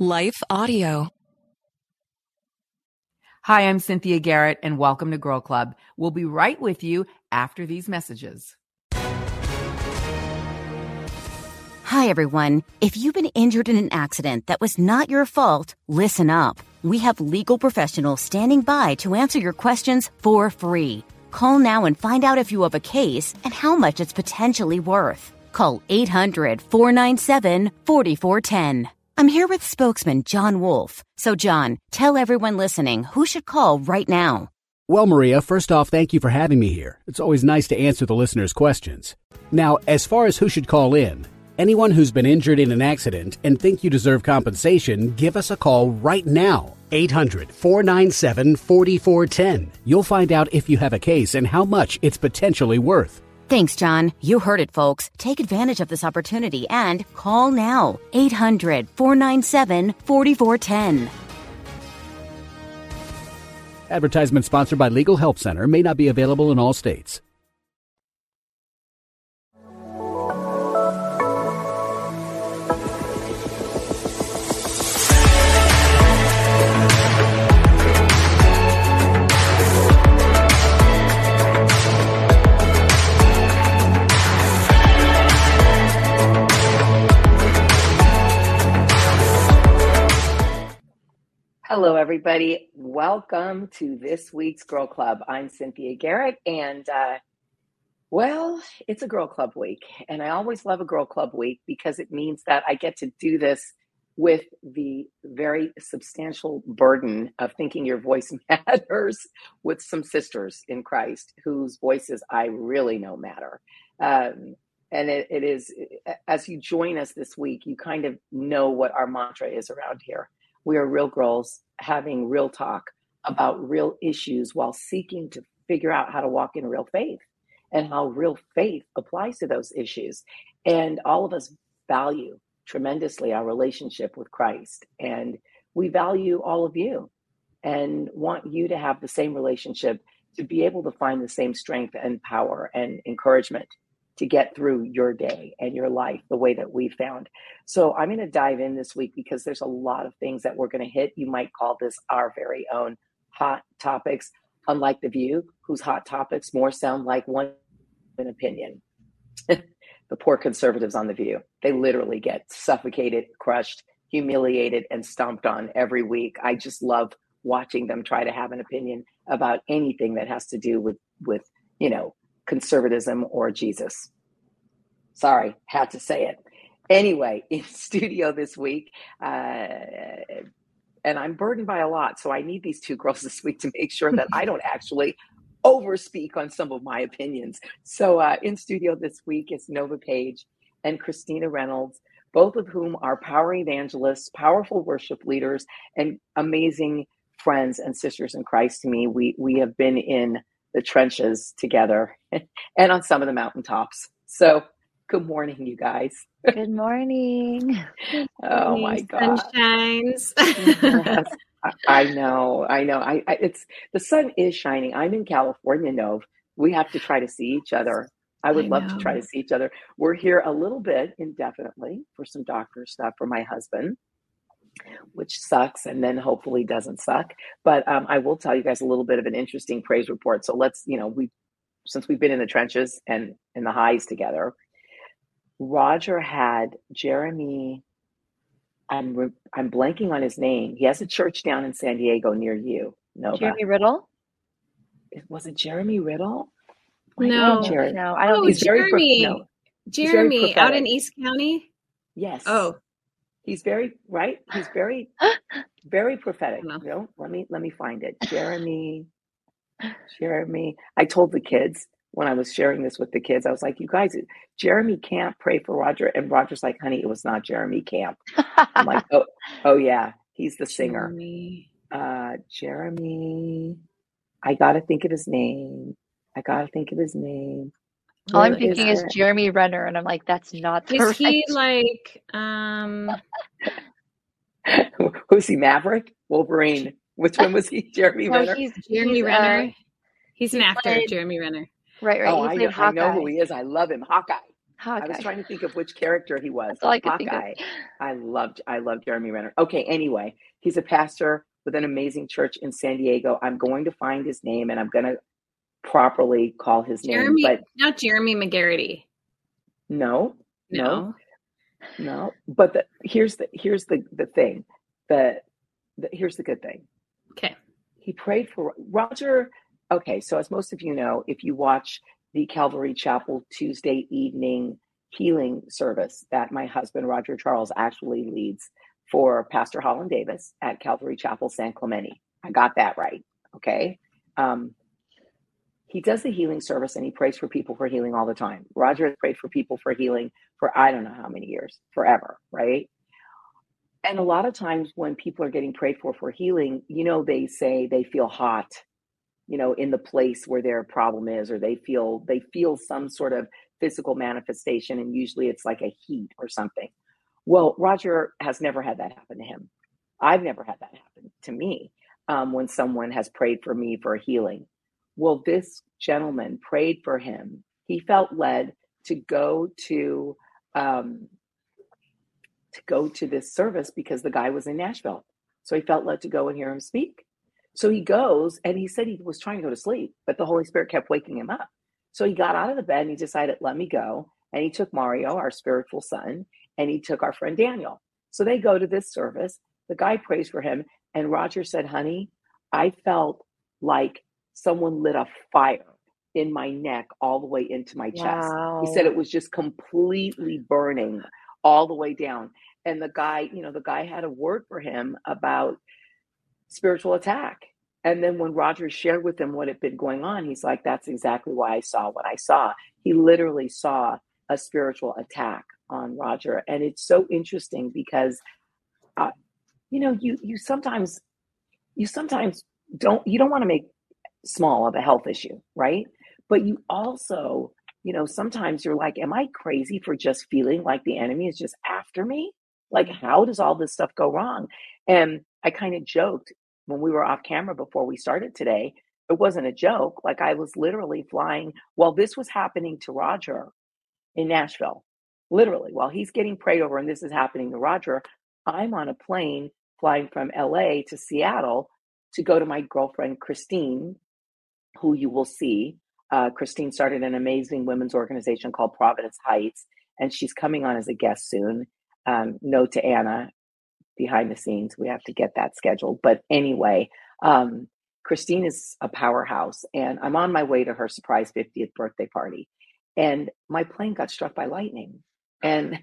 Life Audio. Hi, I'm Cynthia Garrett, and welcome to Girl Club. We'll be right with you after these messages. Hi, everyone. If you've been injured in an accident that was not your fault, listen up. We have legal professionals standing by to answer your questions for free. Call now and find out if you have a case and how much it's potentially worth. Call 800-497-4410. I'm here with spokesman John Wolf. So, John, tell everyone listening who should call right now. Well, Maria, first off, thank you for having me here. It's always nice to answer the listeners' questions. Now, as far as who should call in, anyone who's been injured in an accident and think you deserve compensation, give us a call right now. 800-497-4410. You'll find out if you have a case and how much it's potentially worth. Thanks, John. You heard it, folks. Take advantage of this opportunity and call now. 800-497-4410. Advertisement sponsored by Legal Help Center. May not be available in all states. Hello, everybody. Welcome to this week's Girl Club. I'm Cynthia Garrett, and it's a Girl Club week, and I always love a Girl Club week because it means that I get to do this with the very substantial burden of thinking your voice matters with some sisters in Christ whose voices I really know matter. And it is, as you join us this week, you kind of know what our mantra is around here. We are real girls having real talk about real issues while seeking to figure out how to walk in real faith and how real faith applies to those issues. And all of us value tremendously our relationship with Christ. And we value all of you and want you to have the same relationship, to be able to find the same strength and power and encouragement to get through your day and your life the way that we found. So I'm going to dive in this week because there's a lot of things that we're going to hit. You might call this our very own hot topics, unlike The View, whose hot topics more sound like one opinion. The poor conservatives on The View, they literally get suffocated, crushed, humiliated, and stomped on every week. I just love watching them try to have an opinion about anything that has to do with conservatism or Jesus. Sorry, had to say it. Anyway, in studio this week, and I'm burdened by a lot, so I need these two girls this week to make sure that I don't actually overspeak on some of my opinions. So in studio this week is Nova Page and Christina Reynolds, both of whom are power evangelists, powerful worship leaders, and amazing friends and sisters in Christ to me. We have been in the trenches together and on some of the mountaintops. So good morning, you guys. Good morning. Oh my God. Sun shines. Yes, I know. It's the sun is shining. I'm in California, Nov. We have to try to see each other. I would love to try to see each other. We're here a little bit indefinitely for some doctor stuff for my husband, which sucks and then hopefully doesn't suck. But I will tell you guys a little bit of an interesting praise report. So let's, since we've been in the trenches and in the highs together, Roger had Jeremy, I'm blanking on his name. He has a church down in San Diego near you, Nova. Jeremy Riddle? Was it Jeremy Riddle? No, I don't think Jeremy. Jeremy out in prophetic. East County? Yes. Oh. He's very right. He's very, very prophetic. I No, let me find it. Jeremy. I told the kids when I was sharing this with the kids, I was like, you guys, Jeremy Camp, pray for Roger. And Roger's like, honey, it was not Jeremy Camp. I'm like, oh yeah, he's the singer. Jeremy. I got to think of his name. All I'm thinking is Jeremy Renner, and I'm like, that's not the Is he right. Who's he, Maverick? Wolverine? Which one was he? Jeremy Renner? Jeremy Renner. He's an actor, Jeremy Renner. Right. Oh, He I played know Hawkeye. who he is. I love him. Hawkeye. I was Hawkeye. trying to think of which character he was. That's all I could think of. Hawkeye. I loved Jeremy Renner. Okay, anyway, he's a pastor with an amazing church in San Diego. I'm going to find his name and I'm going to properly call his name. But not Jeremy McGarity. No. But here's the thing. Here's the good thing. Okay. He prayed for Roger. Okay, so as most of you know, if you watch the Calvary Chapel Tuesday evening healing service that my husband, Roger Charles, actually leads for Pastor Holland Davis at Calvary Chapel, San Clemente. I got that right, okay? He does the healing service and he prays for people for healing all the time. Roger has prayed for people for healing for I don't know how many years, forever, right? And a lot of times when people are getting prayed for healing, they say they feel hot, in the place where their problem is, or they feel some sort of physical manifestation. And usually it's like a heat or something. Well, Roger has never had that happen to him. I've never had that happen to me when someone has prayed for me for healing. Well, this gentleman prayed for him. He felt led to go to this service because the guy was in Nashville. So he felt led to go and hear him speak. So he goes, and he said he was trying to go to sleep, but the Holy Spirit kept waking him up. So he got out of the bed and he decided, let me go. And he took Mario, our spiritual son, and he took our friend Daniel. So they go to this service. The guy prays for him. And Roger said, honey, I felt like someone lit a fire in my neck all the way into my chest. Wow. He said it was just completely burning all the way down. And the guy had a word for him about spiritual attack. And then when Roger shared with him what had been going on, he's like, that's exactly why I saw what I saw. He literally saw a spiritual attack on Roger. And it's so interesting because, you sometimes don't want to make small of a health issue, right? But you also, sometimes you're like, am I crazy for just feeling like the enemy is just after me? Like, how does all this stuff go wrong? And I kind of joked when we were off camera before we started today. It wasn't a joke. Like, I was literally flying while this was happening to Roger in Nashville. Literally, while he's getting prayed over and this is happening to Roger, I'm on a plane flying from LA to Seattle to go to my girlfriend, Christine, who you will see. Christine started an amazing women's organization called Providence Heights, and she's coming on as a guest soon. Note to Anna, behind the scenes, we have to get that scheduled. But anyway, Christine is a powerhouse, and I'm on my way to her surprise 50th birthday party. And my plane got struck by lightning. And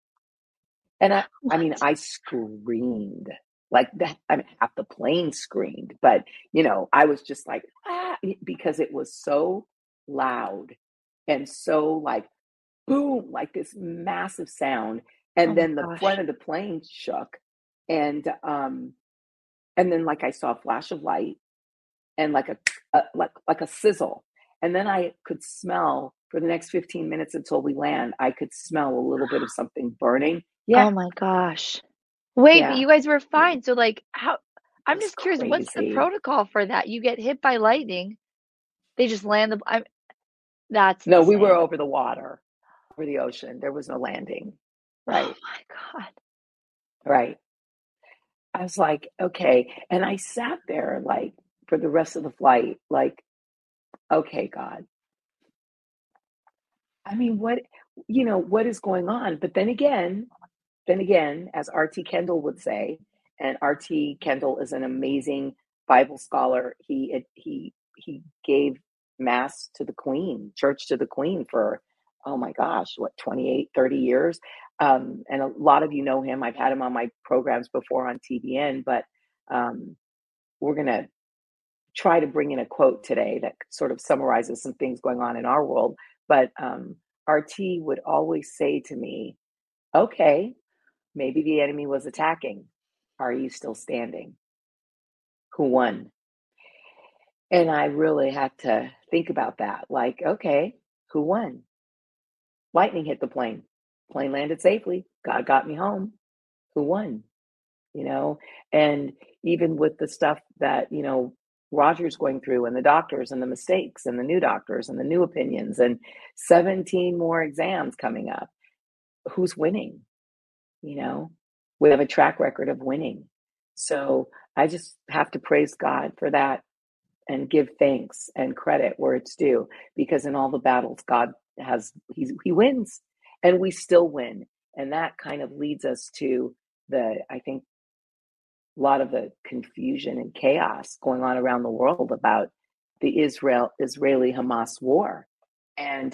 I screamed like that. I mean, half the plane screamed, but I was just like, because it was so loud and so like, boom, like this massive sound. And then the front of the plane shook. And then like I saw a flash of light and like a sizzle. And then I could smell for the next 15 minutes until we land, I could smell a little bit of something burning. Yeah. Oh my gosh. Wait, Yeah. but you guys were fine. So like how I'm It's just curious, what's the crazy. protocol for that? You get hit by lightning. They just land that's No, we insane. were over the water, over the ocean. There was no landing. Right. Oh my God. Right. I was like, okay. And I sat there like for the rest of the flight, like, okay, God. I mean, what is going on? But then again, as R.T. Kendall would say, and R.T. Kendall is an amazing Bible scholar. He gave mass to the Queen, church to the Queen for, oh my gosh, what, 28, 30 years. And a lot of you know him. I've had him on my programs before on TBN, but we're going to try to bring in a quote today that sort of summarizes some things going on in our world. But RT would always say to me, okay, maybe the enemy was attacking. Are you still standing? Who won? And I really had to think about that. Like, okay, who won? Lightning hit the plane. Plane landed safely. God got me home. Who won? And even with the stuff that, Roger's going through, and the doctors and the mistakes and the new doctors and the new opinions and 17 more exams coming up. Who's winning? We have a track record of winning. So I just have to praise God for that and give thanks and credit where it's due, because in all the battles, God he wins, and we still win. And that kind of leads us to I think, a lot of the confusion and chaos going on around the world about the Israeli Hamas war. And,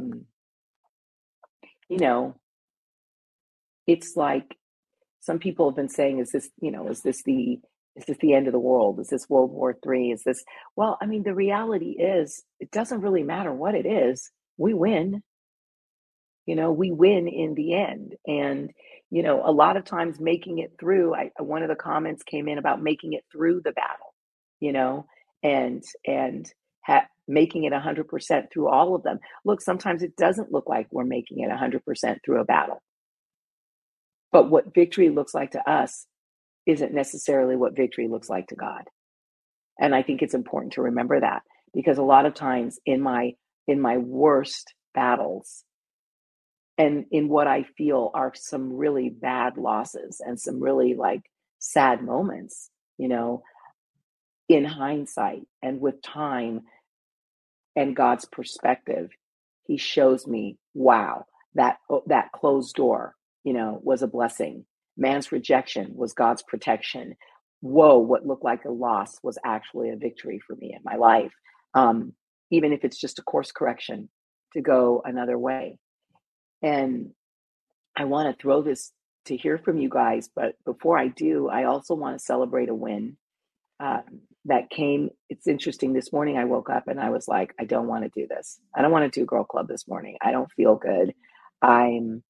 it's like some people have been saying, is this the end of the world? Is this World War III? Well, I mean, the reality is it doesn't really matter what it is. We win. We win in the end. And, a lot of times making it through, one of the comments came in about making it through the battle, and making it 100% through all of them. Look, sometimes it doesn't look like we're making it 100% through a battle. But what victory looks like to us isn't necessarily what victory looks like to God. And I think it's important to remember that, because a lot of times in my worst battles, and in what I feel are some really bad losses and some really sad moments, in hindsight and with time and God's perspective, he shows me, wow, that closed door, was a blessing. Man's rejection was God's protection. Whoa, what looked like a loss was actually a victory for me in my life. Even if it's just a course correction to go another way. And I want to throw this to hear from you guys. But before I do, I also want to celebrate a win that came. It's interesting. This morning I woke up and I was like, I don't want to do this. I don't want to do Girl Club this morning. I don't feel good. I'm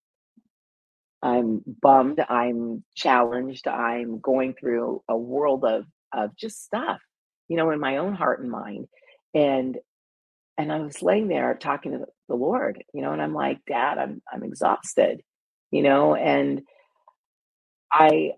bummed. I'm challenged. I'm going through a world of just stuff, in my own heart and mind. And I was laying there talking to the Lord, and I'm like, Dad, I'm exhausted, and I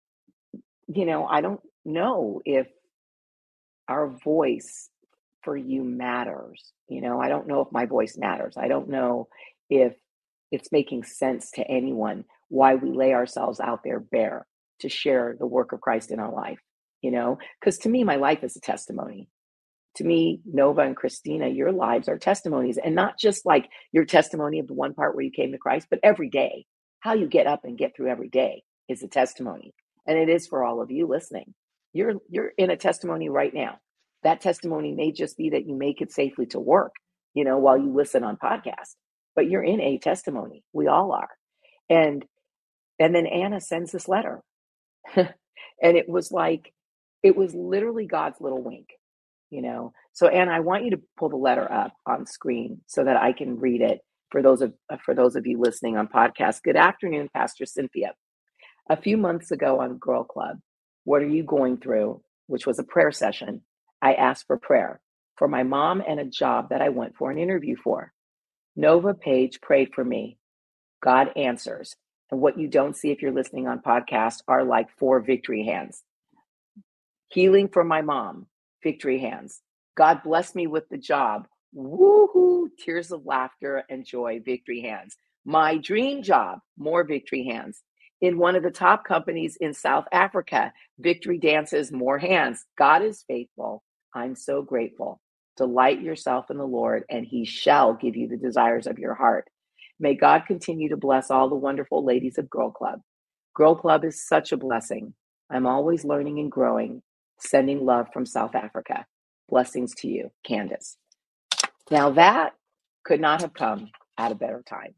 don't know if our voice for you matters. I don't know if my voice matters. I don't know if it's making sense to anyone why we lay ourselves out there bare to share the work of Christ in our life, because to me, my life is a testimony. To me, Nova and Christina, your lives are testimonies, and not just like your testimony of the one part where you came to Christ, but every day, how you get up and get through every day is a testimony. And it is for all of you listening. You're in a testimony right now. That testimony may just be that you make it safely to work, while you listen on podcast, but you're in a testimony. We all are. And then Anna sends this letter and it was literally God's little wink. So Anna, I want you to pull the letter up on screen so that I can read it for those of you listening on podcast. Good afternoon, Pastor Cynthia. A few months ago on Girl Club, What Are You Going Through?, which was a prayer session, I asked for prayer for my mom and a job that I went for an interview for. Nova Page prayed for me. God answers. And what you don't see if you're listening on podcast are like 4 victory hands. Healing for my mom. Victory hands. God bless me with the job. Woohoo! Tears of laughter and joy. Victory hands. My dream job. More victory hands. In one of the top companies in South Africa. Victory dances. More hands. God is faithful. I'm so grateful. Delight yourself in the Lord, and he shall give you the desires of your heart. May God continue to bless all the wonderful ladies of Girl Club. Girl Club is such a blessing. I'm always learning and growing. Sending love from South Africa. Blessings to you, Candace. Now that could not have come at a better time.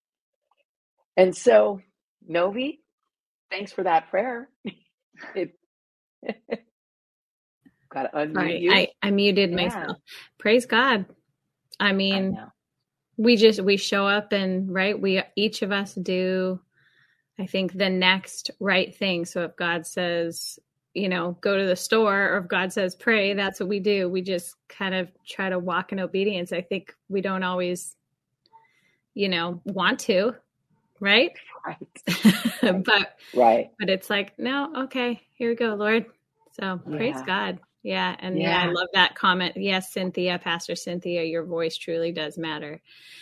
And so, Novi, thanks for that prayer. Got to unmute you. I muted myself. Praise God. I mean, we show up and we each of us do, I think, the next right thing. So if God says, go to the store, or if God says pray, that's what we do. We just kind of try to walk in obedience. I think we don't always, want to, right? But it's like, no, okay, here we go, Lord. So praise God. Yeah. And I love that comment. Yes, Cynthia, Pastor Cynthia, your voice truly does matter.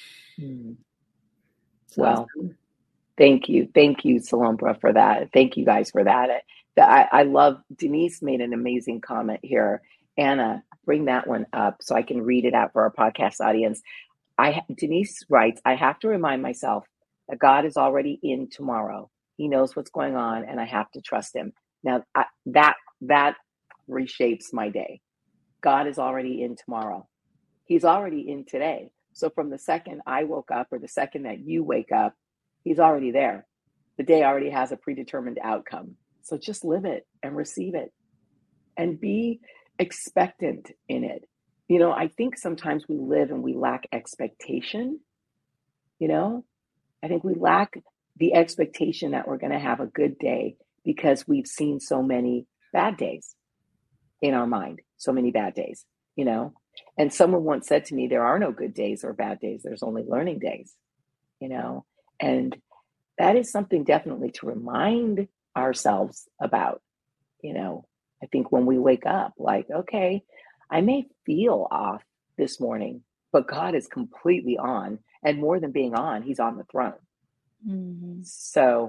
Well, awesome. Thank you, Salombra, for that. Thank you guys for that. I love, Denise made an amazing comment here. Anna, bring that one up so I can read it out for our podcast audience. Denise writes, I have to remind myself that God is already in tomorrow. He knows what's going on, and I have to trust him. Now, that reshapes my day. God is already in tomorrow. He's already in today. So from the second I woke up, or the second that you wake up, he's already there. The day already has a predetermined outcome. So just live it and receive it and be expectant in it. You know, I think sometimes we live and we lack expectation. You know, I think we lack the expectation that we're going to have a good day because we've seen so many bad days in our mind, so many bad days, you know. And someone once said to me, there are no good days or bad days. There's only learning days, you know. And that is something definitely to remind ourselves about, you know. I think when we wake up, like, okay, I may feel off this morning, but God is completely on. And more than being on, he's on the throne. Mm-hmm. So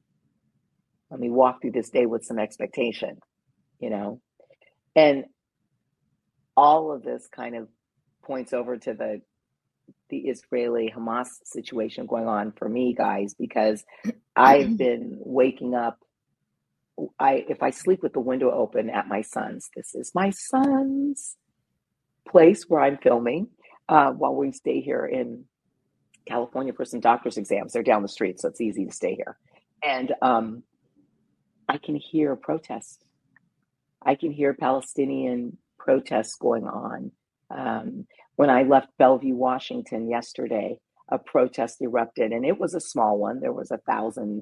let me walk through this day with some expectation, you know. And all of this kind of points over to the Israeli-Hamas situation going on for me, guys, because I've been waking up. If I sleep with the window open at my son's, this is my son's place where I'm filming while we stay here in California for some doctor's exams. They're down the street, so it's easy to stay here. And I can hear protests. I can hear Palestinian protests going on. When I left Bellevue, Washington yesterday, a protest erupted, and it was a small one. There was 1,000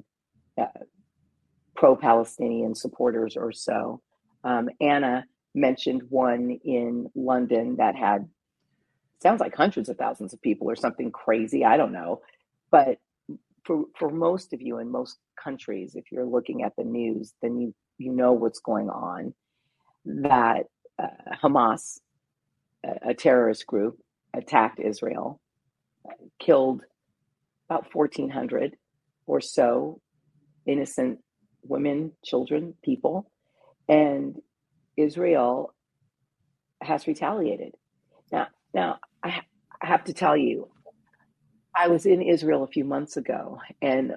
pro-Palestinian supporters or so. Anna mentioned one in London that had, sounds like hundreds of thousands of people or something crazy. I don't know. But for most of you in most countries, if you're looking at the news, then you know what's going on. That Hamas, a terrorist group, attacked Israel, killed about 1,400 or so innocent women, children, people, and Israel has retaliated. Now I have to tell you, I was in Israel a few months ago, and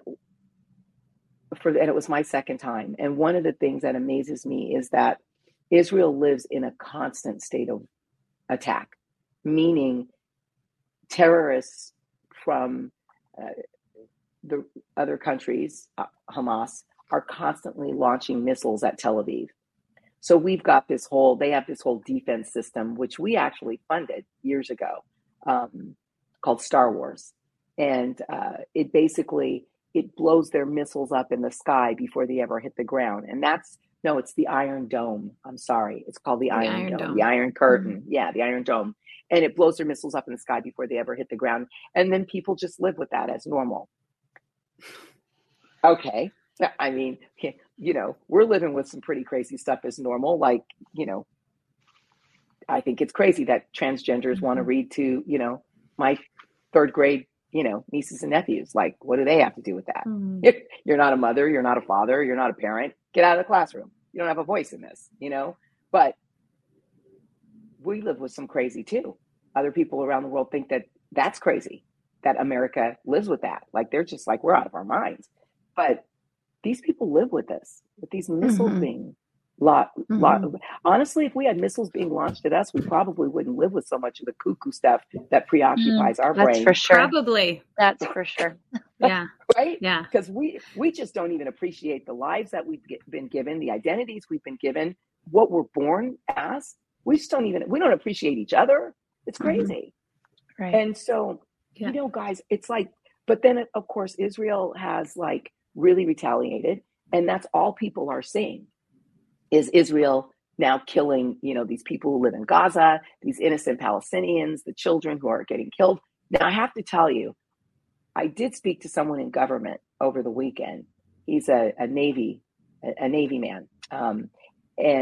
it was my second time. And one of the things that amazes me is that Israel lives in a constant state of attack, meaning terrorists from the other countries, Hamas, are constantly launching missiles at Tel Aviv. So we've got they have this whole defense system, which we actually funded years ago, called Star Wars. And it blows their missiles up in the sky before they ever hit the ground. And it's the Iron Dome. I'm sorry. It's called the Iron Dome, the Iron Curtain. Mm-hmm. Yeah, the Iron Dome. And it blows their missiles up in the sky before they ever hit the ground. And then people just live with that as normal. Okay. I mean, you know, we're living with some pretty crazy stuff as normal. Like, you know, I think it's crazy that transgenders want to read to, you know, my third grade, you know, nieces and nephews. Like, what do they have to do with that? Mm-hmm. You're not a mother, you're not a father, you're not a parent. Get out of the classroom. You don't have a voice in this, you know. But we live with some crazy too. Other people around the world think that that's crazy, that America lives with that. Like, they're just like, we're out of our minds. But these people live with this, with these missiles being honestly, if we had missiles being launched at us, we probably wouldn't live with so much of the cuckoo stuff that preoccupies our brain. That's for sure. Probably. That's for sure. Yeah. Right? Yeah. Because we just don't even appreciate the lives that we've been given, the identities we've been given, what we're born as. We don't appreciate each other. It's crazy. Right. And so, you know, guys, it's like, but then of course, Israel has like really retaliated. And that's all people are seeing is Israel now killing, you know, these people who live in Gaza, these innocent Palestinians, the children who are getting killed. Now, I have to tell you, I did speak to someone in government over the weekend. He's a Navy man. And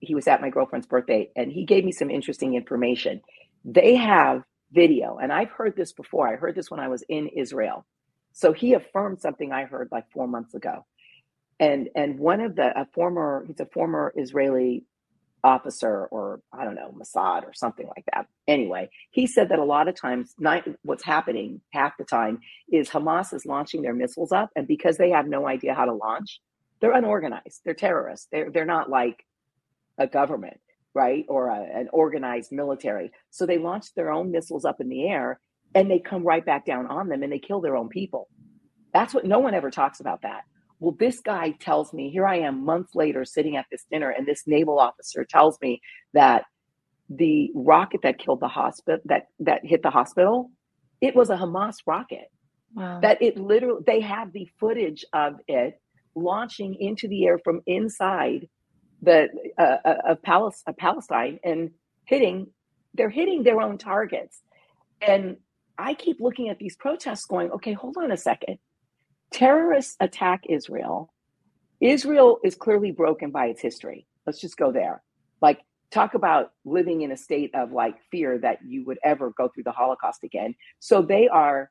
he was at my girlfriend's birthday, and he gave me some interesting information. They have video, and I've heard this before. I heard this when I was in Israel. So he affirmed something I heard like 4 months ago. And one of he's a former Israeli officer, or I don't know, Mossad or something like that. Anyway, he said that a lot of times, what's happening half the time is Hamas is launching their missiles up, and because they have no idea how to launch, they're unorganized. They're terrorists. They're not like a government, right? Or an organized military. So they launch their own missiles up in the air, and they come right back down on them, and they kill their own people. That's what no one ever talks about that. Well, this guy tells me, here I am months later sitting at this dinner, and this naval officer tells me that the rocket that killed the hospital, that hit the hospital, it was a Hamas rocket. Wow. That it literally, they have the footage of it launching into the air from inside of Palestine and they're hitting their own targets. And I keep looking at these protests going, okay, hold on a second. Terrorists attack Israel. Israel is clearly broken by its history. Let's just go there. Like, talk about living in a state of like fear that you would ever go through the Holocaust again. So they are,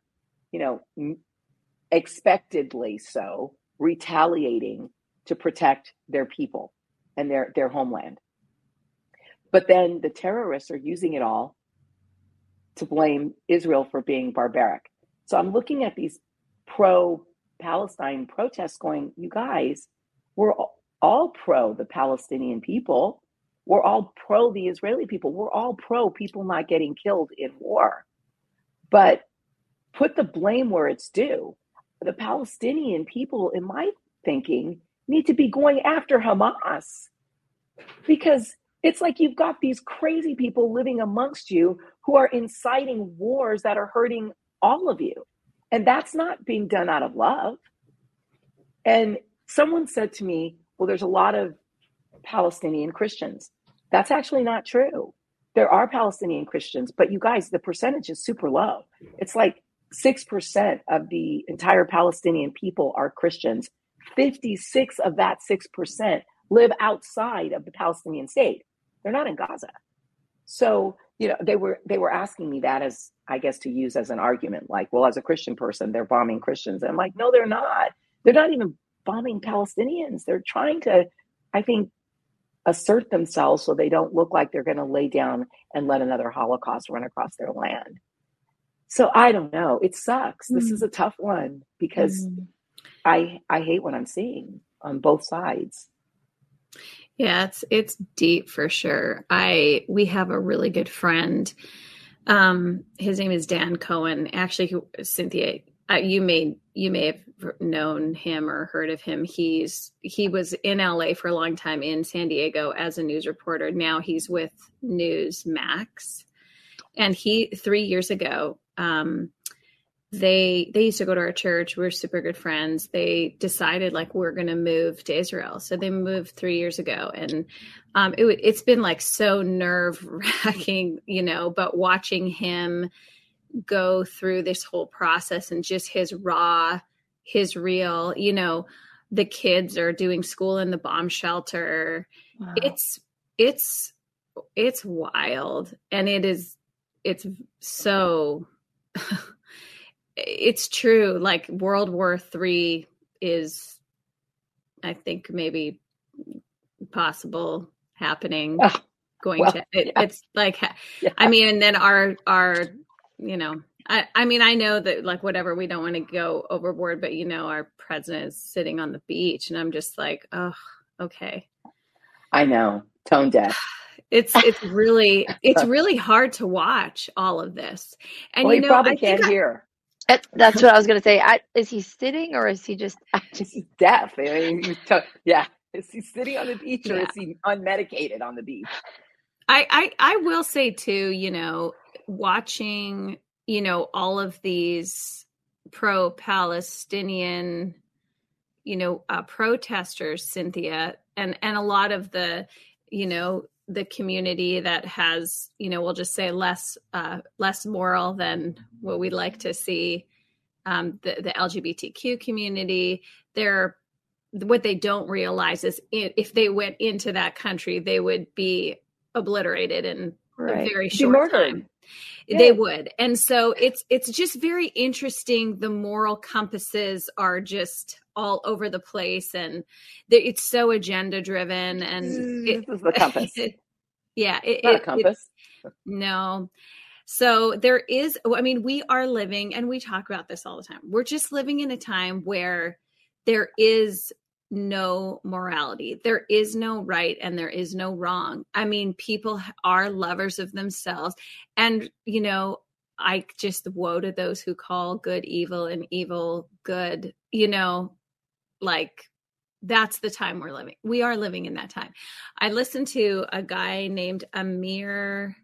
expectedly so, retaliating to protect their people and their homeland. But then the terrorists are using it all to blame Israel for being barbaric. So I'm looking at these pro-Palestine protests going, you guys, we're all pro the Palestinian people. We're all pro the Israeli people. We're all pro people not getting killed in war. But put the blame where it's due. The Palestinian people, in my thinking, need to be going after Hamas, because it's like you've got these crazy people living amongst you who are inciting wars that are hurting all of you. And that's not being done out of love. And someone said to me, well, there's a lot of Palestinian Christians. That's actually not true. There are Palestinian Christians, but you guys, the percentage is super low. It's like 6% of the entire Palestinian people are Christians. 56 of that 6% live outside of the Palestinian state. They're not in Gaza. So, they were asking me that as, I guess, to use as an argument, like, well, as a Christian person, they're bombing Christians. And I'm like, no, they're not. They're not even bombing Palestinians. They're trying to, I think, assert themselves so they don't look like they're going to lay down and let another Holocaust run across their land. So I don't know. It sucks. This is a tough one because I hate what I'm seeing on both sides. Yeah, it's deep for sure. We have a really good friend. His name is Dan Cohen. Actually, Cynthia, you may have known him or heard of him. He was in LA for a long time, in San Diego as a news reporter. Now he's with Newsmax. And 3 years ago, they used to go to our church. We were super good friends. They decided like, we're going to move to Israel. So they moved 3 years ago, and it's been like so nerve wracking, but watching him go through this whole process and just his real, the kids are doing school in the bomb shelter. Wow. It's wild. And it's so, it's true. Like World War III is, I think, maybe possible happening. It's like, yeah. I mean, and then our, I know that like, whatever, we don't want to go overboard, but our president is sitting on the beach and I'm just like, oh, okay. I know, tone deaf. It's really hard to watch all of this. And well, you probably can't hear. That's what I was going to say. Is he sitting or is he just he's deaf? I mean, yeah. Is he sitting on the beach or is he unmedicated on the beach? I will say too, watching, all of these pro-Palestinian, protesters, Cynthia, and a lot of the, the community that has, we'll just say less moral than what we'd like to see. The LGBTQ community, they're what they don't realize is if they went into that country, they would be obliterated in a very short time. Yeah. They would. And so it's just very interesting. The moral compasses are just all over the place, and it's so agenda driven. And this is the compass. It's not a compass. No. So there is, I mean, we are living, and we talk about this all the time. We're just living in a time where there is no morality. There is no right and there is no wrong. I mean, people are lovers of themselves. And, you know, I just woe to those who call good evil and evil good, you know, like that's the time we're living. We are living in that time. I listened to a guy named Amir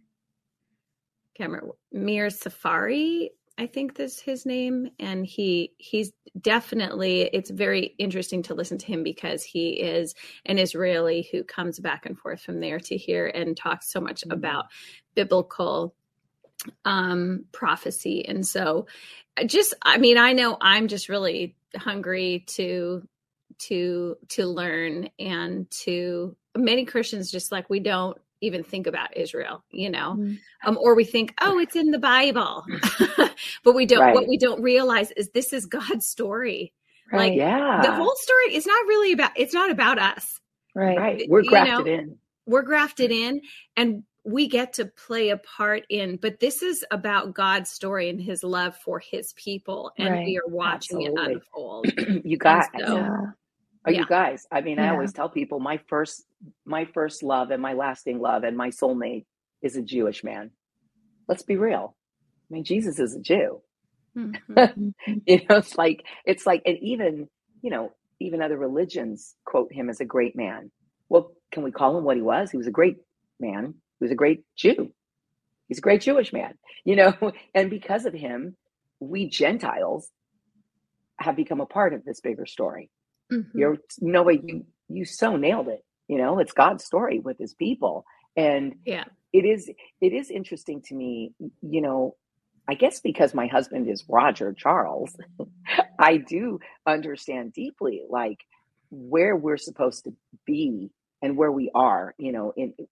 Safari, I think that's his name. And he's definitely, it's very interesting to listen to him because he is an Israeli who comes back and forth from there to here and talks so much about biblical prophecy. And so I know I'm just really hungry to learn, and many Christians, just like, we don't even think about Israel, you know, or we think, oh, it's in the Bible, but we don't, what we don't realize is this is God's story. Right. Like the whole story is not really it's not about us. Right. We're grafted in. We're grafted in, and we get to play a part but this is about God's story and his love for his people. And we are watching it unfold. You guys. You guys, I mean, I always tell people my first love and my lasting love and my soulmate is a Jewish man. Let's be real. I mean, Jesus is a Jew. Mm-hmm. You know, it's like, and even, you know, even other religions quote him as a great man. Well, can we call him what he was? He was a great man. He was a great Jew. He's a great Jewish man, you know, and because of him, we Gentiles have become a part of this bigger story. Mm-hmm. You so nailed it. You know, it's God's story with his people. And it is interesting to me, you know, I guess because my husband is Roger Charles, I do understand deeply like where we're supposed to be and where we are, you know,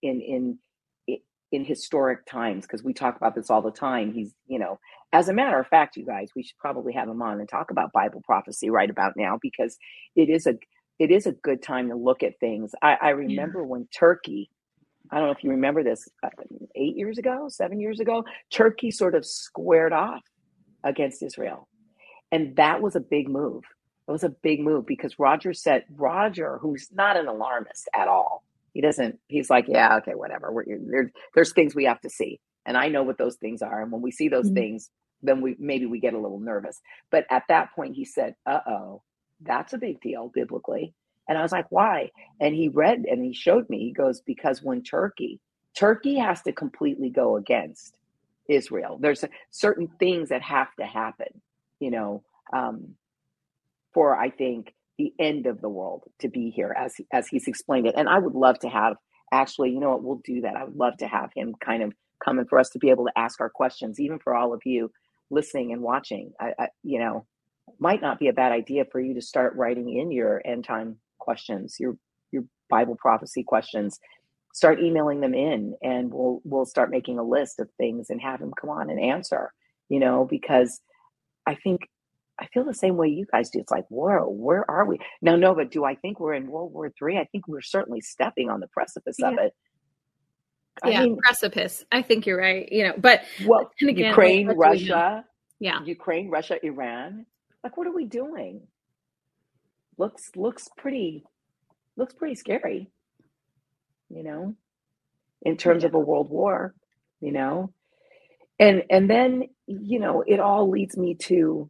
in historic times, because we talk about this all the time. He's, you know, as a matter of fact, you guys, we should probably have him on and talk about Bible prophecy right about now, because it is a good time to look at things. I remember when Turkey, I don't know if you remember this, 7 years ago, Turkey sort of squared off against Israel. And that was a big move. It was a big move because Roger, who's not an alarmist at all, he's like, yeah, okay, whatever. There's things we have to see. And I know what those things are. And when we see those things, then we get a little nervous. But at that point he said, uh-oh, that's a big deal biblically. And I was like, why? And he read and he showed me, he goes, because when Turkey has to completely go against Israel. There's certain things that have to happen, you know, for, I think, the end of the world to be here as he's explained it. And I would love to have, actually, you know what, we'll do that. I would love to have him kind of come in for us to be able to ask our questions, even for all of you listening and watching. I you know, might not be a bad idea for you to start writing in your end time questions, your Bible prophecy questions. Start emailing them in, and we'll start making a list of things and have him come on and answer, you know, because I feel the same way you guys do. It's like, whoa, where are we now? No, but do I think we're in World War III? I think we're certainly stepping on the precipice of it. I mean, precipice. I think you're right. You know, but again, Ukraine, Russia, Iran. Like, what are we doing? Looks pretty scary, you know, in terms of a world war, you know, and then, you know, it all leads me to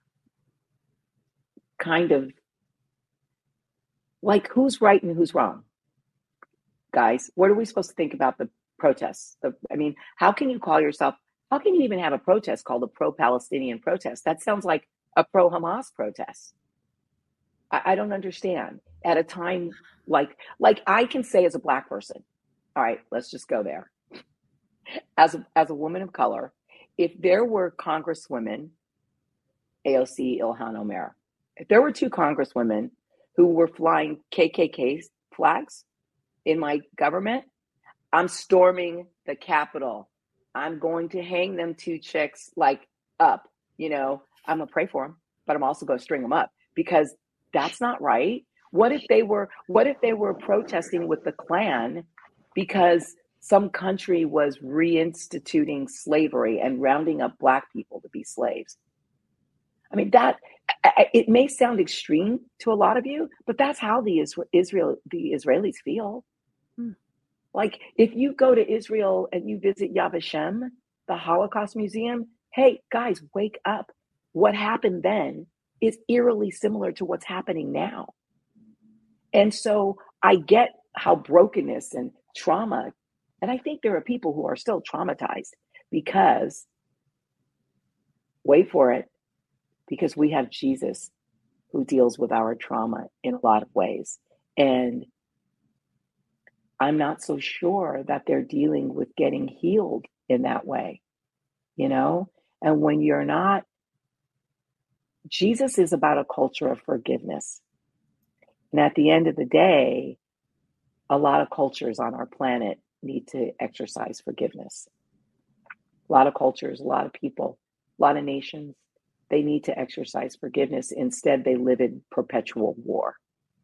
kind of like, who's right and who's wrong, guys? What are we supposed to think about the protests? I mean, how can you even have a protest called a pro-Palestinian protest? That sounds like a pro-Hamas protest. I don't understand. At a time like I can say as a Black person, all right, let's just go there. As a woman of color, if there were Congresswomen, AOC, Ilhan Omar, if there were two Congresswomen who were flying KKK flags in my government, I'm storming the Capitol. I'm going to hang them two chicks like up. I'm going to pray for them, but I'm also going to string them up because that's not right. What if they were protesting with the Klan because some country was reinstituting slavery and rounding up Black people to be slaves? I mean, that it may sound extreme to a lot of you, but that's how the Israelis feel. Like, if you go to Israel and you visit Yad Vashem, the Holocaust Museum, hey, guys, wake up. What happened then is eerily similar to what's happening now. And so I get how brokenness and trauma, and I think there are people who are still traumatized because, wait for it, because we have Jesus who deals with our trauma in a lot of ways. And I'm not so sure that they're dealing with getting healed in that way, And when you're not, Jesus is about a culture of forgiveness. And at the end of the day, a lot of cultures on our planet need to exercise forgiveness. A lot of cultures, a lot of people, a lot of nations, they need to exercise forgiveness. Instead, they live in perpetual war.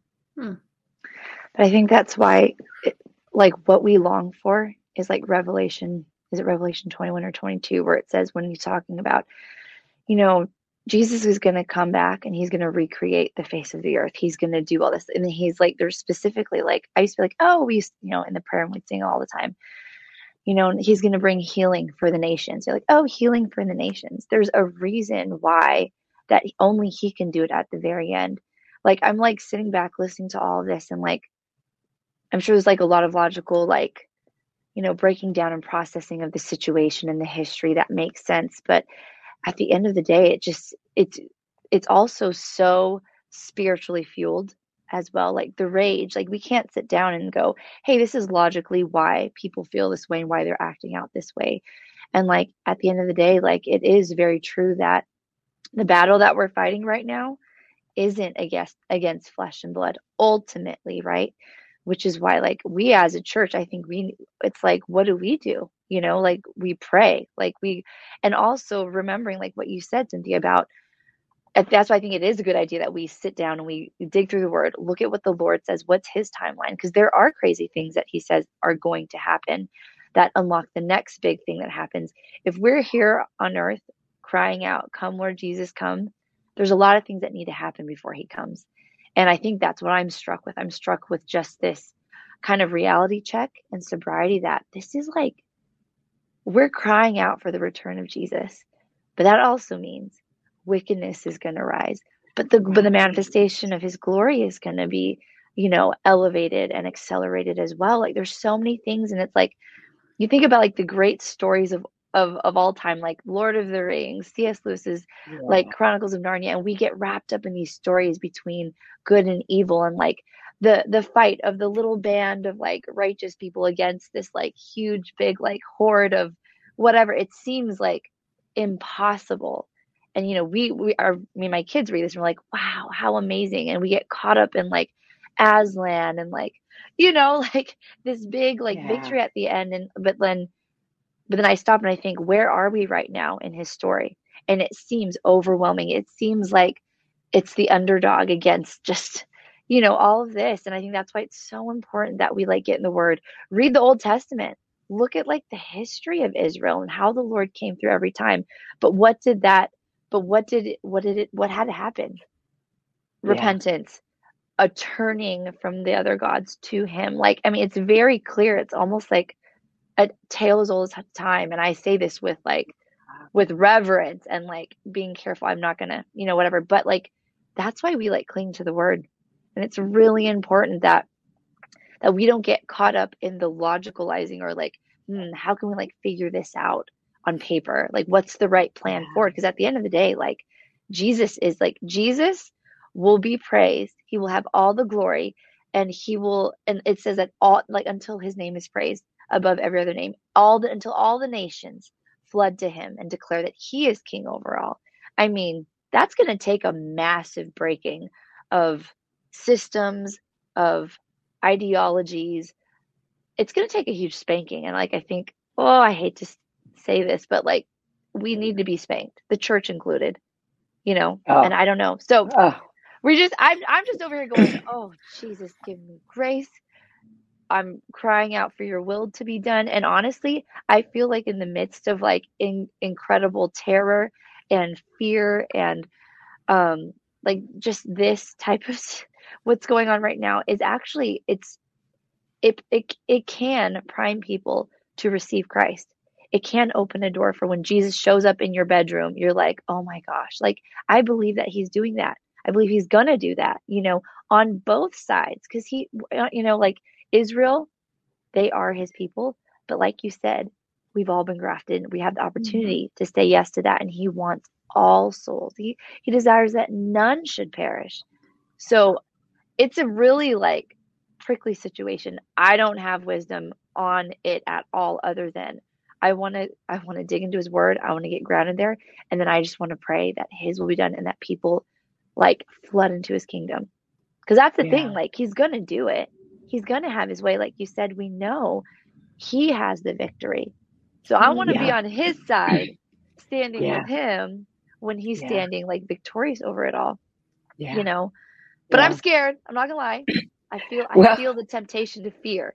But I think that's why, what we long for is like Revelation. Is it Revelation 21 or 22, where it says, when he's talking about, Jesus is going to come back and he's going to recreate the face of the earth. He's going to do all this. And he's like, there's specifically I used to be like, oh, we used, in the prayer and we'd sing all the time, he's going to bring healing for the nations. You're like, oh, healing for the nations. There's a reason why that only he can do it at the very end. I'm sitting back listening to all of this and I'm sure there's a lot of logical, breaking down and processing of the situation and the history that makes sense. But at the end of the day, it's also so spiritually fueled as well. The rage, we can't sit down and go, hey, this is logically why people feel this way and why they're acting out this way. And at the end of the day, it is very true that the battle that we're fighting right now isn't against flesh and blood ultimately, right? Which is why we as a church, I think it's what do we do? We pray, and also remembering what you said, Cynthia, about, that's why I think it is a good idea that we sit down and we dig through the word, look at what the Lord says, what's his timeline, because there are crazy things that he says are going to happen that unlock the next big thing that happens. If we're here on earth crying out, come Lord Jesus, come, there's a lot of things that need to happen before he comes. And I think that's what I'm struck with. I'm struck with just this kind of reality check and sobriety that this is we're crying out for the return of Jesus, but that also means wickedness is going to rise, but the manifestation of his glory is going to be, elevated and accelerated as well. There's so many things. And it's you think about the great stories of all time, Lord of the Rings, C.S. Lewis's Chronicles of Narnia, and we get wrapped up in these stories between good and evil, and the fight of the little band of righteous people against this huge big horde of whatever. It seems impossible. And me and my kids read this and we're like, wow, how amazing. And we get caught up in Aslan and this big victory at the end. But then I stop and I think, where are we right now in his story? And it seems overwhelming. It seems like it's the underdog against just, all of this. And I think that's why it's so important that we get in the word, read the Old Testament, look at the history of Israel and how the Lord came through every time. But what had to happen? Yeah. Repentance, a turning from the other gods to him. It's very clear. It's almost like a tale as old as time. And I say this with reverence and being careful. I'm not gonna, whatever, but that's why we cling to the word. And it's really important that we don't get caught up in the logicalizing or how can we figure this out on paper? What's the right plan forward? Because at the end of the day, Jesus will be praised. He will have all the glory, and and it says that all until his name is praised above every other name, until all the nations flood to him and declare that he is king over all. I mean, that's going to take a massive breaking of systems, of ideologies. It's going to take a huge spanking. And like, I think, oh, I hate to say this, but like, we need to be spanked, the church included, and I don't know. So I'm just over here going, oh, Jesus, give me grace. I'm crying out for your will to be done. And honestly, I feel like in the midst of like incredible terror and fear and like just this type of what's going on right now is actually it can prime people to receive Christ. It can open a door for when Jesus shows up in your bedroom, you're like, oh my gosh, like I believe that he's doing that. I believe he's gonna do that, on both sides. Because he, like Israel, they are his people. But like you said, we've all been grafted. We have the opportunity to say yes to that. And he wants all souls. He desires that none should perish. So it's a really like prickly situation. I don't have wisdom on it at all, other than I want to dig into his word. I want to get grounded there. And then I just want to pray that his will be done and that people like flood into his kingdom. Because that's the thing, like he's going to do it. He's going to have his way. Like you said, we know he has the victory. So I want to be on his side, standing with him when he's standing like victorious over it all, but I'm scared. I'm not gonna lie. I feel the temptation to fear,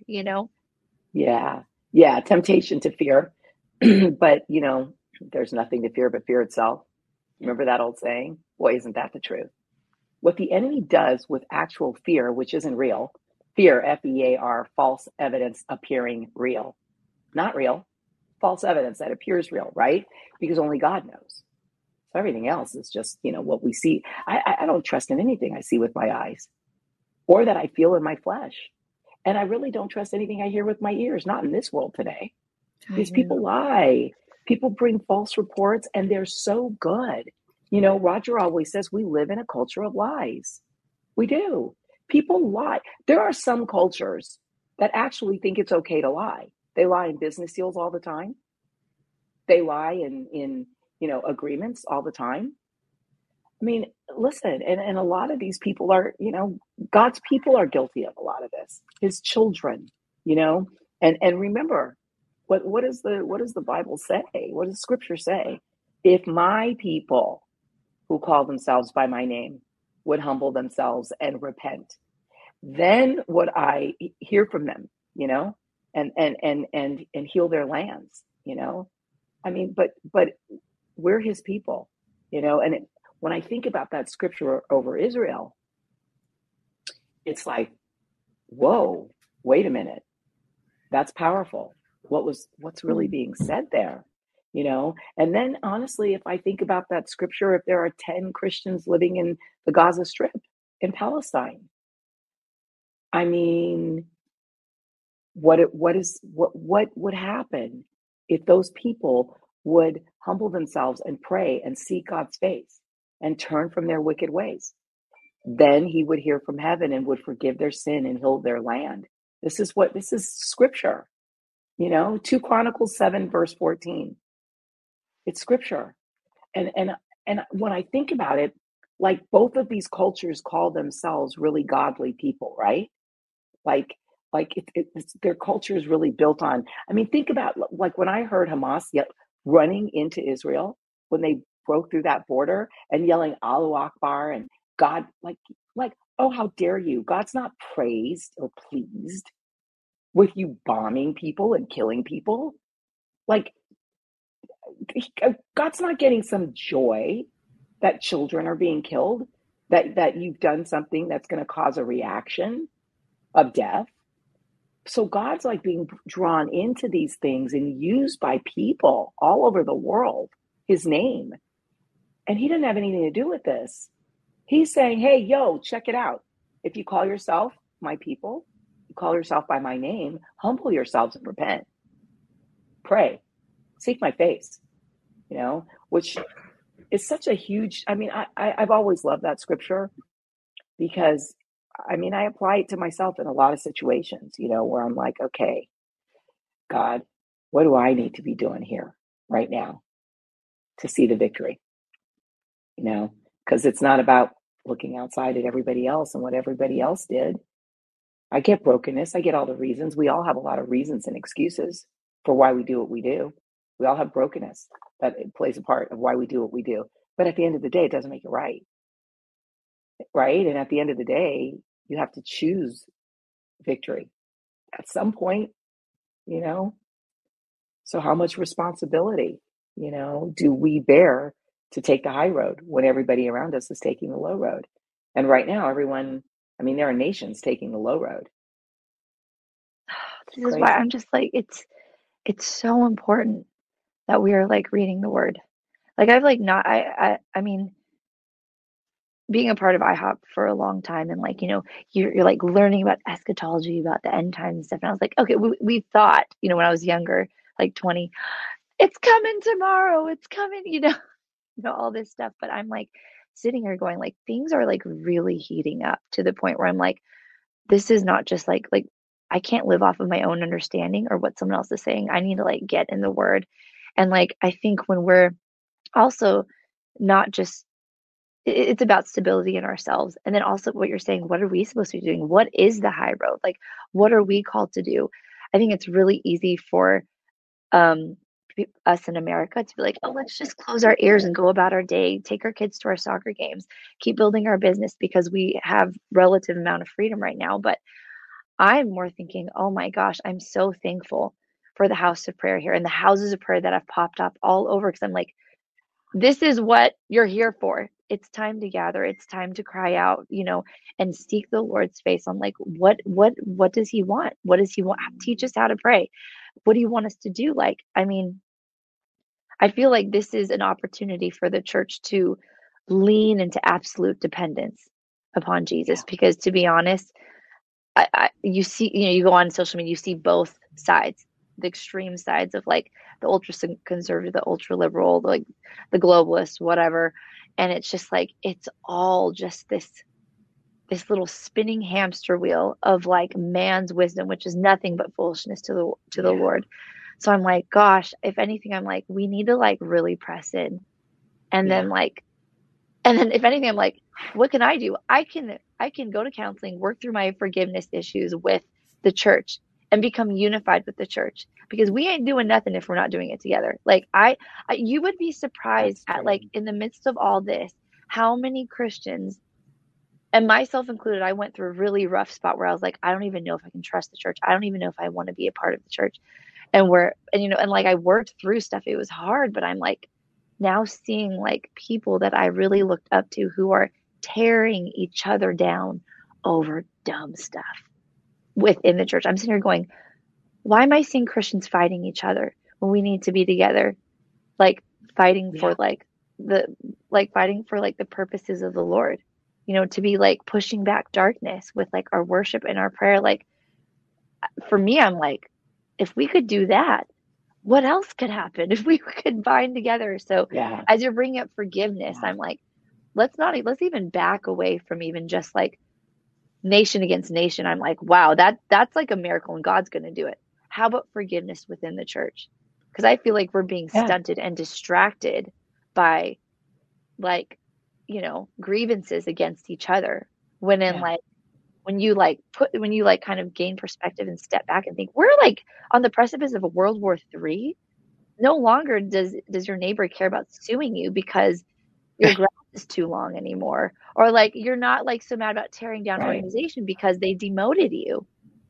Yeah. Temptation to fear. But, there's nothing to fear but fear itself. Remember that old saying? Boy, isn't that the truth? What the enemy does with actual fear, which isn't real, fear, F-E-A-R, false evidence appearing real. Not real, false evidence that appears real, right? Because only God knows. So everything else is just, what we see. I don't trust in anything I see with my eyes or that I feel in my flesh. And I really don't trust anything I hear with my ears, not in this world today. These people lie. People bring false reports and they're so good. Roger always says we live in a culture of lies. We do. People lie. There are some cultures that actually think it's okay to lie. They lie in business deals all the time. They lie in agreements all the time. I mean, listen, and a lot of these people are, God's people are guilty of a lot of this. His children, and remember, what does the Bible say? What does Scripture say? If my people who call themselves by my name would humble themselves and repent, then would I hear from them, and heal their lands, I mean, but we're his people, and when I think about that scripture over Israel, it's like, whoa, wait a minute. That's powerful. What's really being said there, And then honestly, if I think about that scripture, if there are 10 Christians living in the Gaza Strip in Palestine, I mean, what would happen if those people would humble themselves and pray and seek God's face and turn from their wicked ways? Then he would hear from heaven and would forgive their sin and heal their land. This is scripture, 2 Chronicles 7 verse 14. It's scripture. And when I think about it, like both of these cultures call themselves really godly people, right? Like their culture is really built on, I mean, think about like when I heard Hamas running into Israel, when they broke through that border and yelling Allahu Akbar and God, like, oh, how dare you? God's not praised or pleased with you bombing people and killing people. Like, God's not getting some joy that children are being killed, that you've done something that's going to cause a reaction of death. So God's like being drawn into these things and used by people all over the world, his name. And he didn't have anything to do with this. He's saying, hey, yo, check it out. If you call yourself my people, you call yourself by my name, humble yourselves and repent. Pray, seek my face, which is such a huge, I mean, I've always loved that scripture because, I mean, I apply it to myself in a lot of situations, where I'm like, okay, God, what do I need to be doing here right now to see the victory? Because it's not about looking outside at everybody else and what everybody else did. I get brokenness. I get all the reasons. We all have a lot of reasons and excuses for why we do what we do. We all have brokenness that it plays a part of why we do what we do. But at the end of the day, it doesn't make it right. Right? And at the end of the day, you have to choose victory at some point, you know? So how much responsibility, you know, do we bear to take the high road when everybody around us is taking the low road? And right now, everyone, I mean, there are nations taking the low road. This is why I'm just like, it's so important that we are like reading the word. Like I've like not, I mean, being a part of IHOP for a long time and like, you know, you're like learning about eschatology, about the end times and stuff. And I was like, okay, we thought, you know, when I was younger, like 20, it's coming tomorrow, it's coming, you know, all this stuff. But I'm like sitting here going like, things are like really heating up to the point where I'm like, this is not just like I can't live off of my own understanding or what someone else is saying. I need to like get in the word. And like, I think when we're also not just, it's about stability in ourselves. And then also what you're saying, what are we supposed to be doing? What is the high road? Like, what are we called to do? I think it's really easy for us in America to be like, oh, let's just close our ears and go about our day, take our kids to our soccer games, keep building our business because we have relative amount of freedom right now. But I'm more thinking, oh my gosh, I'm so thankful for the house of prayer here and the houses of prayer that have popped up all over. Because I'm like, this is what you're here for. It's time to gather. It's time to cry out, you know, and seek the Lord's face. I'm like, what does he want? What does he want? Teach us how to pray. What do you want us to do? Like, I mean, I feel like this is an opportunity for the church to lean into absolute dependence upon Jesus. Because to be honest, you see, you know, you go on social media, you see both sides, the extreme sides of like the ultra conservative, the ultra liberal, like the globalist, whatever. And it's just like, it's all just this little spinning hamster wheel of like man's wisdom, which is nothing but foolishness to the Lord. So I'm like, gosh, if anything, I'm like, we need to like really press in. And then if anything, I'm like, what can I do? I can go to counseling, work through my forgiveness issues with the church and become unified with the church, because we ain't doing nothing if we're not doing it together. Like you would be surprised at like in the midst of all this, how many Christians, and myself included, I went through a really rough spot where I was like, I don't even know if I can trust the church. I don't even know if I want to be a part of the church. And like I worked through stuff. It was hard, but I'm like now seeing like people that I really looked up to who are tearing each other down over dumb stuff within the church. I'm sitting here going, why am I seeing Christians fighting each other when we need to be together, like fighting for fighting for like the purposes of the Lord, you know, to be like pushing back darkness with like our worship and our prayer. Like for me, I'm like, if we could do that, what else could happen if we could bind together? So as you're bringing up forgiveness, I'm like, let's even back away from even just like nation against nation. I'm like, wow, that's like a miracle and God's going to do it. How about forgiveness within the church? Because I feel like we're being stunted and distracted by like, you know, grievances against each other. When you kind of gain perspective and step back and think we're like on the precipice of a World War III. No longer does your neighbor care about suing you because your grass is too long anymore, or like you're not like so mad about tearing down an organization because they demoted you,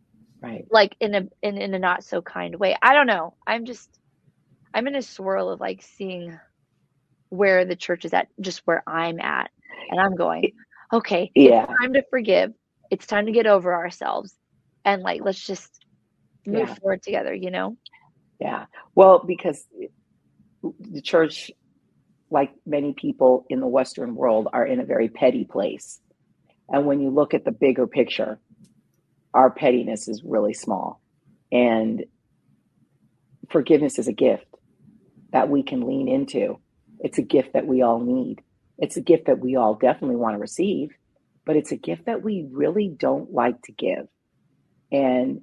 like in a not so kind way. I don't know. I'm in a swirl of like seeing where the church is at, just where I'm at, and I'm going, okay, it's time to forgive. It's time to get over ourselves and like, let's just move forward together, you know? Yeah. Well, because the church, like many people in the Western world, are in a very petty place. And when you look at the bigger picture, our pettiness is really small. And forgiveness is a gift that we can lean into. It's a gift that we all need. It's a gift that we all definitely want to receive, but it's a gift that we really don't like to give. And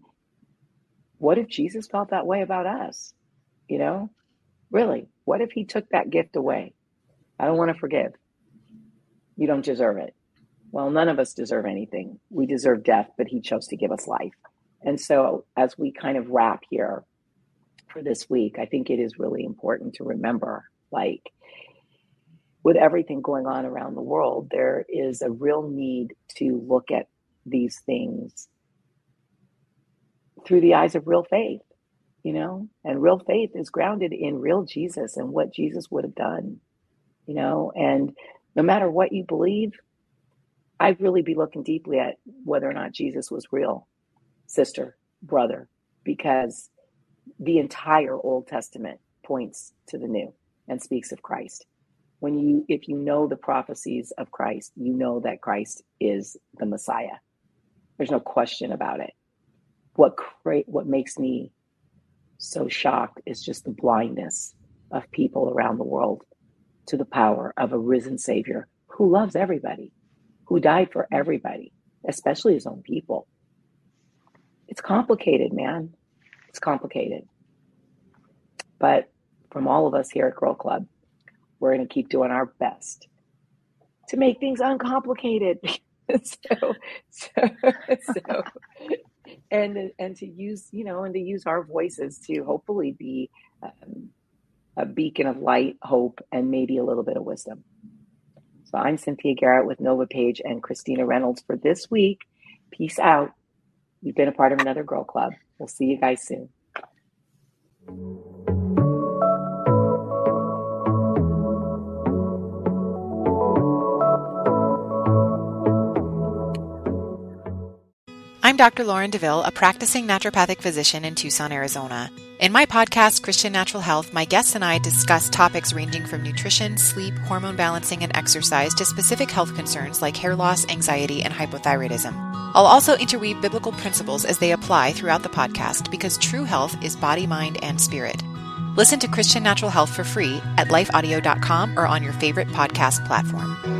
what if Jesus felt that way about us? You know, really, what if he took that gift away? I don't want to forgive. You don't deserve it. Well, none of us deserve anything. We deserve death, but he chose to give us life. And so as we kind of wrap here for this week, I think it is really important to remember, like, with everything going on around the world, there is a real need to look at these things through the eyes of real faith, and real faith is grounded in real Jesus and what Jesus would have done, and no matter what you believe, I'd really be looking deeply at whether or not Jesus was real, sister, brother, because the entire Old Testament points to the New and speaks of Christ. If you know the prophecies of Christ, you know that Christ is the Messiah. There's no question about it. What makes me so shocked is just the blindness of people around the world to the power of a risen Savior who loves everybody, who died for everybody, especially his own people. It's complicated, man. It's complicated. But from all of us here at Girl Club, we're going to keep doing our best to make things uncomplicated. And to use our voices to hopefully be a beacon of light, hope, and maybe a little bit of wisdom. So I'm Cynthia Garrett with Nova Page and Christina Reynolds for this week. Peace out. You've been a part of another Girl Club. We'll see you guys soon. I'm Dr. Lauren DeVille, a practicing naturopathic physician in Tucson, Arizona. In my podcast, Christian Natural Health, my guests and I discuss topics ranging from nutrition, sleep, hormone balancing, and exercise to specific health concerns like hair loss, anxiety, and hypothyroidism. I'll also interweave biblical principles as they apply throughout the podcast because true health is body, mind, and spirit. Listen to Christian Natural Health for free at lifeaudio.com or on your favorite podcast platform.